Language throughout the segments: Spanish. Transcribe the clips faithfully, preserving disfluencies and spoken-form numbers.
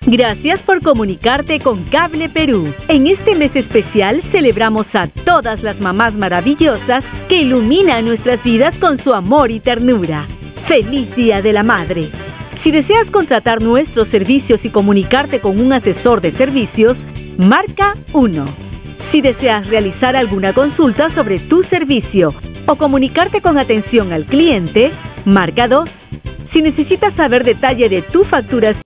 Gracias por comunicarte con Cable Perú. En este mes especial celebramos a todas las mamás maravillosas que iluminan nuestras vidas con su amor y ternura. ¡Feliz Día de la Madre! Si deseas contratar nuestros servicios y comunicarte con un asesor de servicios, marca uno. Si deseas realizar alguna consulta sobre tu servicio o comunicarte con atención al cliente, marca dos. Si necesitas saber detalle de tu facturación,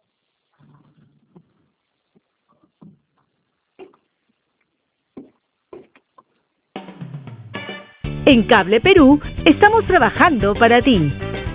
en Cable Perú estamos trabajando para ti.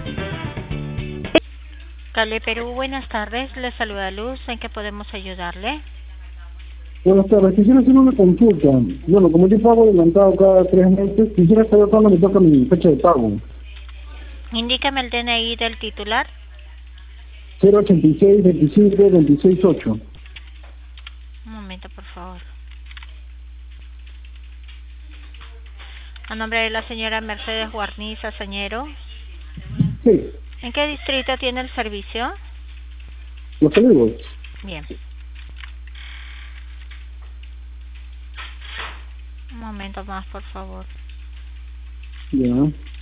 Cable Perú, buenas tardes. Le saluda Luz. ¿En qué podemos ayudarle? Buenas tardes. Quisiera hacer una consulta. Bueno, como yo pago adelantado cada tres meses, quisiera saber cuándo me toca mi fecha de pago. Indícame el D N I del titular. cero ochenta y seis, veinticinco, veintiséis, ocho. Un momento, por favor. A nombre de la señora Mercedes Guarniza Sañero. Sí. ¿En qué distrito tiene el servicio? Los Olivos. Bien. Un momento más, por favor. Ya.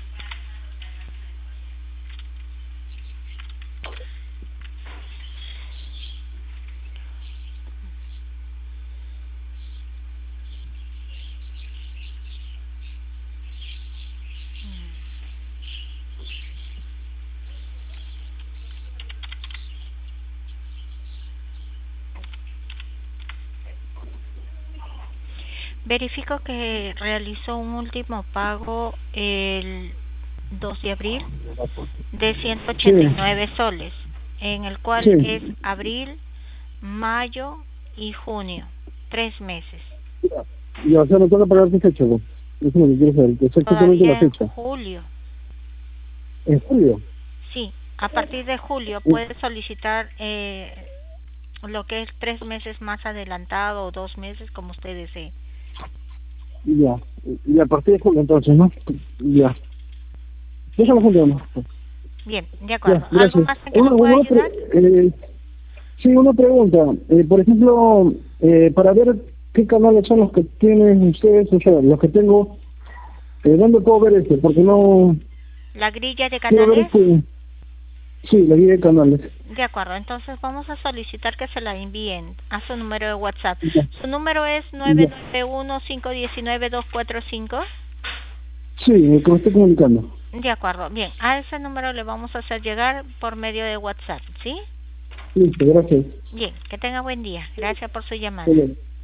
Verifico que realizó un último pago el dos de abril de ciento ochenta y nueve sí. soles, en el cual sí. es abril, mayo y junio, tres meses. Ya, o sea, no toca pagar qué fecha, ¿no? Eso es lo que quiero saber, exactamente la fecha. En julio. ¿En julio? Sí, a partir de julio puede solicitar eh, lo que es tres meses más adelantado o dos meses, como usted desee. Ya, y a partir de julio entonces, ¿no? Ya. Déjalo juntos. Bien, de acuerdo. Ya, ¿Algo más en que una, me pueda una ayudar? Eh, sí, una pregunta. Eh, por ejemplo, eh, para ver qué canales son los que tienen ustedes, o sea, los que tengo, eh, ¿dónde puedo ver este? Porque no... ¿La grilla de quiero ver canales? este... Sí, la guía de canales. De acuerdo, entonces vamos a solicitar que se la envíen a su número de WhatsApp. Ya. ¿Su número es nueve nueve uno, cinco uno nueve, dos cuatro cinco? Sí, el que me estoy comunicando. De acuerdo, bien, a ese número le vamos a hacer llegar por medio de WhatsApp, ¿sí? Listo, gracias. Bien, que tenga buen día. Gracias por su llamada. Bien.